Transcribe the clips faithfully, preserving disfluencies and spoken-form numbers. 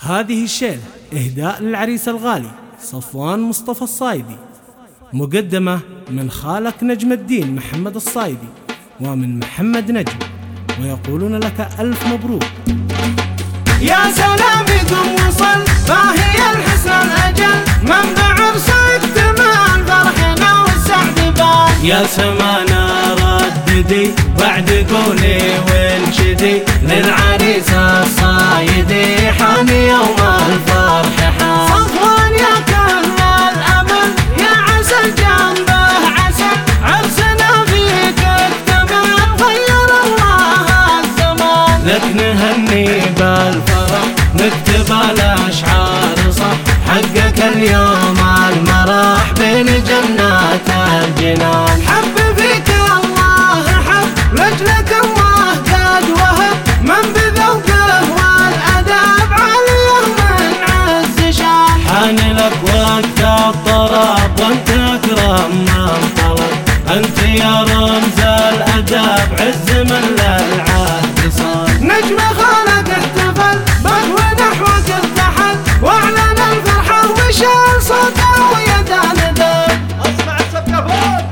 هذه الشيلة إهداء للعريس الغالي صفوان مصطفى الصايدي، مقدمة من خالك نجم الدين محمد الصايدي ومن محمد نجم، ويقولون لك ألف مبروك. يا سلام قم وصل باهي الحسن الأجل، منبع عرسك تمام فرحنا والسعد بال. يا سمانا رددي بعد قولي وانشدي، للعريس الصايدي حان يوم الفرح حان. صفوان يا كل الأمل يا عسل جنبه عسل، عرسنا فيك اكتمل غير الله الزمان. لك نهني بالفرح نكتب الأشعار صح، حقك اليوم المرح بين جنات الجنان. حب فيك الله حب لجلك الله قد وهب، من بذوقه والأدب عليه من عز شان. حان لك وقت الطرب وانت اكرم من طلب، انت يا رمز الادب عز من للعهد صار. نجم خالق احتفل بك ونحوك ارتحل، واعلن الفرحة وشال صوته ويده ندب. اسمع السقفون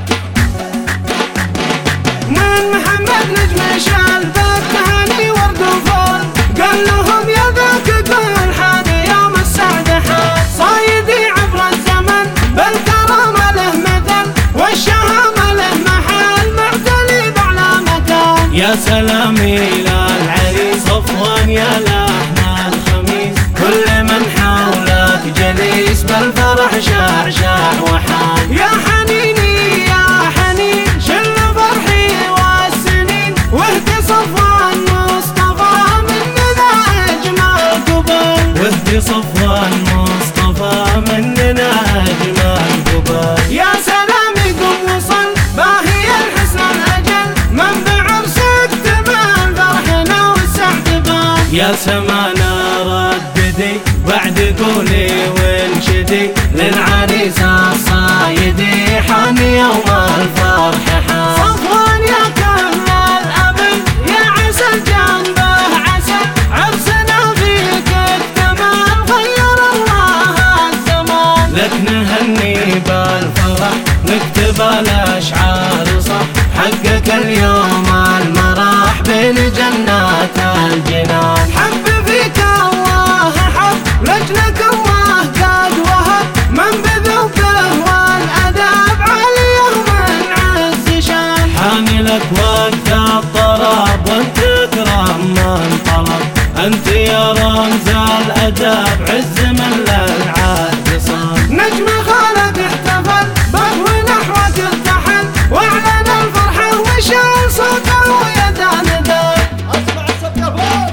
من محمد نجم شال بك تهاني ورد وفول، قال لهم يا ذاك كل حان يوم السعد حان. صايدي عبر الزمن بالكرامة له مثل، والشهامة له محل معتلي بأعلى مكان. يا سلامي للعريس صفوان يا لحن الخميس، كل من حولك جليس بالفرح شعشع وحان. يا حنيني يا حنين شل فرحي والسنين، واهدي صفوان مصطفى مننا أجمل قبل. واهدي صفوان مصطفى مننا أجمل قبل. يا سلامي قم وصل باهي الحسن الأجل، منبع عرسك تمام فرحنا والسعد بال. يا سمانا رددي بعد قولي وانشدي، للعريس الصايدي حان يوم الفرح حان. صفوان يا كل الأمل يا عسل جنبه عسل، عرسنا فيك اكتمل غير الله الزمان. لك نهني بالفرح نكتب الأشعار صح، حقك اليوم المرح بين جنات الجنان. حب فيك الله حب لجلك الله قد وهب، من بذوقه والأدب عليه من عز شان. حان لك وقت الطرب وانت اكرم من طلب، انت يا رمز الادب عز من للعهد صار. نجم خالق احتفل بك ونحوك ارتحل، واعلن الفرحة وشال صوته ويده ندب. اسمع السقفون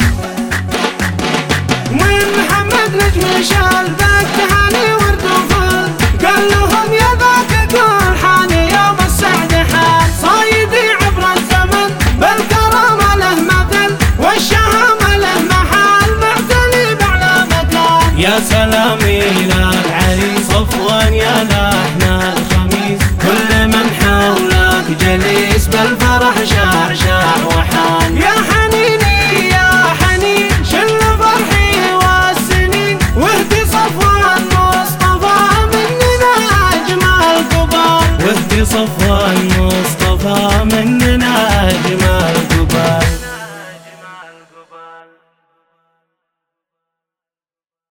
من محمد نجم شال بك تهاني ورد وفل، قال لهم يا ذاك كل حان يوم السعد حان. صايدي عبر الزمن بالكرامة له مثل، والشهامة له محل معتلي بأعلى مكان. يا سلامي للعريس صفوان يا لحن الخميس، كل من حولك جليس بالفرح شعشع وحان. يا حنيني يا حنين شل فرحي والسنين، واهدي صفوان مصطفى مننا أجمل قبل. واهدي صفوان